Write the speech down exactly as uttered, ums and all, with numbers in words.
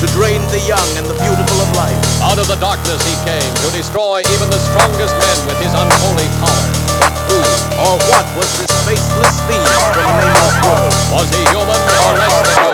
drain the young and the beautiful of life. Out of the darkness he came to destroy even the strongest men with his unholy power. But who or what was this faceless fiend from a nameless world? Was he human or less than